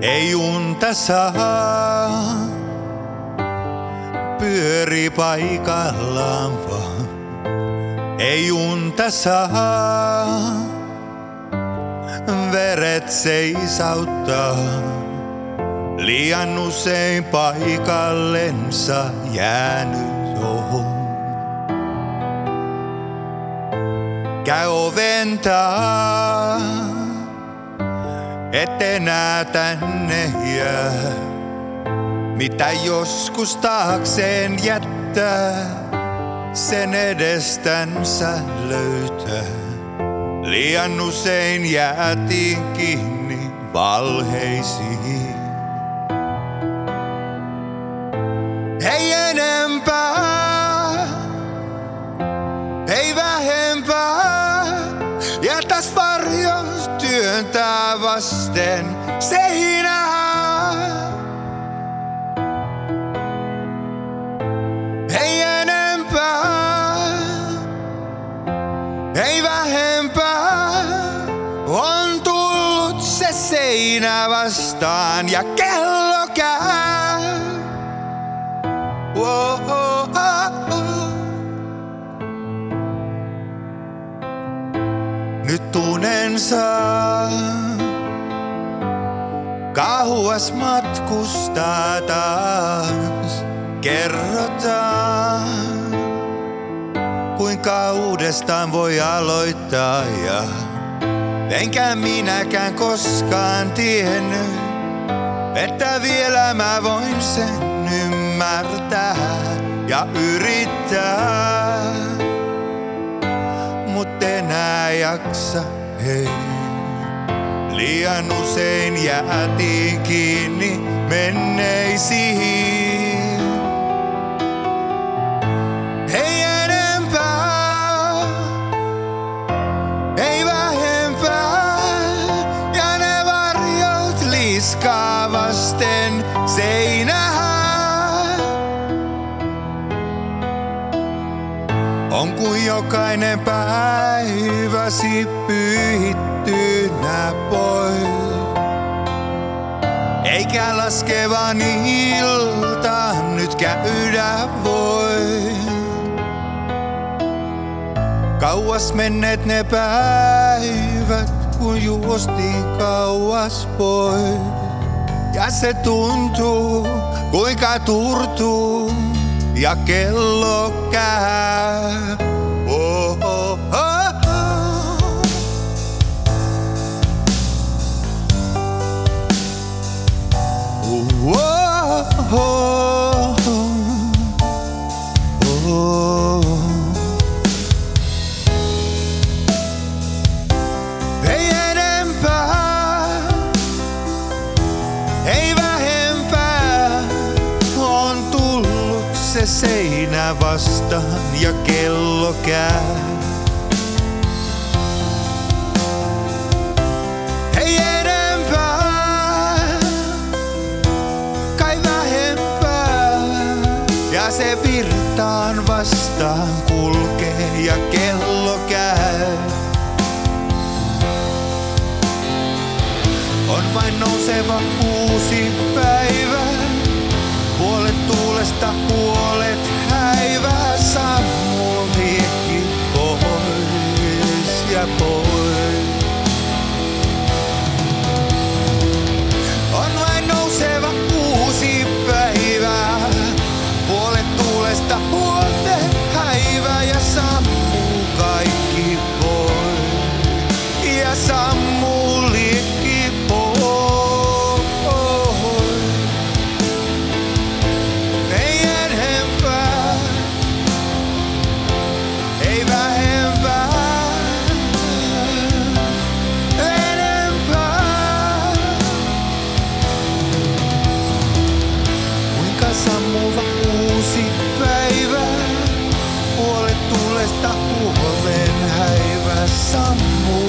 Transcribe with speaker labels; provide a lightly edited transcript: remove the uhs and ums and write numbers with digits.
Speaker 1: Ei unta saa, pyöri paikallaan vaan. Ei unta saa, veret seisauttaa. Liian usein paikallensa jäänyt on. Käy oventaa, et enää tänne jää. Mitä joskus taakseen jättää, sen edestänsä löytää. Liian usein jäätiin kiinni valheisiin. Ei enempää, ei vähempää, jätäs varjos työntää vasten seinää. Ei enempää, ei vähempää, on tullut se seinä vastaan ja kello käy. Nyt unen saa, kauas matkustaa taas. Kerrotaan, kuinka uudestaan voi aloittaa ja enkä minäkään koskaan tiennyt, että vielä mä voin sen ymmärtää ja yrittää. Mut enää jaksa, hei. Liian usein jäätiin kiinni menneisiin. Ei enempää, ei vähempää, ja ne varjot liskaa vasten seinää. On kuin jokainen päiväsi pyyhittynä pois. Eikä laskevan iltaan nyt käydä voi. Kauas menneet ne päivät, kun juostiin kauas pois. Ja se tuntuu, kuinka turtuu, ja kello käy. Oh, oh, oh, oh. Oh, oh, oh, oh. Ei enempää, ei vähempää, on tullut se seinä vastaan ja kello käy. Ei enempää, kai vähempää, ja se virtaan vastaan kulkee ja kello käy. On vain nouseva uusi päivä, puolet tuulesta, puolet häivää. Sammuu liekki pois ja pois. On vain nouseva uusi päivä, puolet tuulesta, puolet häivää, ja sammuu kaikki pois ja sammuu liekki pois. Ei enempää, ei vähempää, enempää. Kuinka sammuva uusi päivä, puolet tuulesta, puolen häivä sammuu.